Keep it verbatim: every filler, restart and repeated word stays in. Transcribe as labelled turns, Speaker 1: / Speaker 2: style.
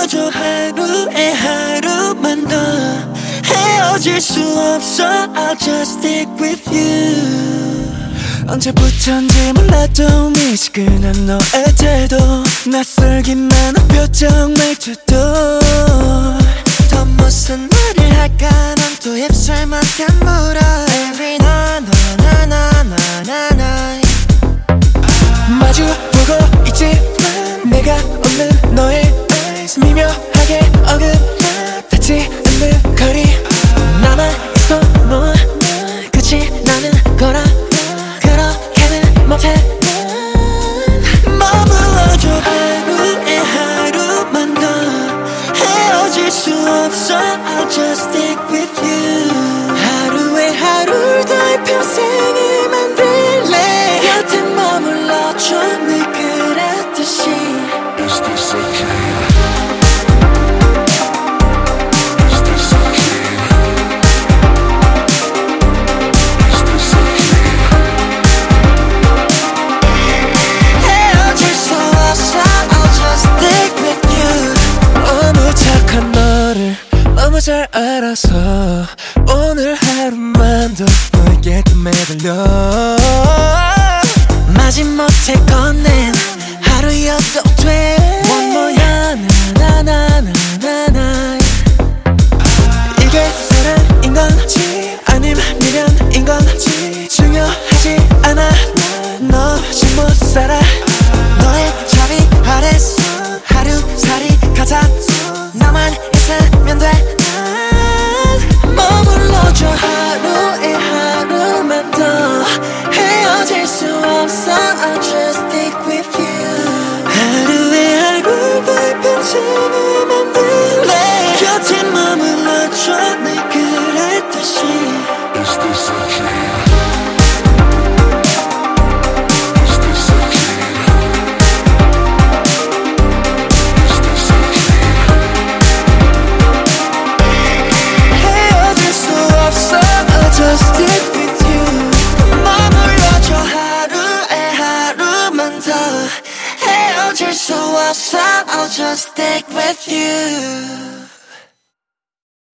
Speaker 1: 머물러줘 하루에 하루만 더 헤어질 수 없어 I'll just stick with you 언제부턴지 몰라도 미지근한 너의 태도 낯설기만 한 표정 말투도 더 무슨 말을 할까 난 또 입술만큼 물어 Every night 나나나나나나 마주보고 있지만 내가 없는 너의 eyes 미묘하게 어긋나 닿지 않는 거리 나만 있어 넌 끝이 나는 거라 그렇게는 못해 머물러줘 하루에 하루만 더 헤어질 수 없어 I'll just stick with you 하루에 하루를 더해 평생을 만들래 곁에 머물러줘 늘 그랬듯이 Is this okay? Is this okay? Is this okay? 헤어질 수 없어 I'll just stick with you 너무 착한 너를 너무 잘 알아서 오늘 하루만 더 너에게 매달려 마지못해 건넨 하루여도 돼 One more야 나나나나나나 이게 사랑인 건지 아님 미련인 건지 중요하지 않아 너 없이 못 살아 너의 자리 아래서 하루살이 가자 나만 있으면 돼 머물러줘 하루에 하루만 더 헤어질 수 없어 I'll just stick with you 하루에 하루 더 평생을 만들래 곁에 머물러줘 늘 그랬듯이 Is this okay? Is this okay? Is this okay? 헤어질 수 없어 I'll just stick with you 머물러줘 하루에 하루만 더 헤어질 수 없어 I'll just stick with you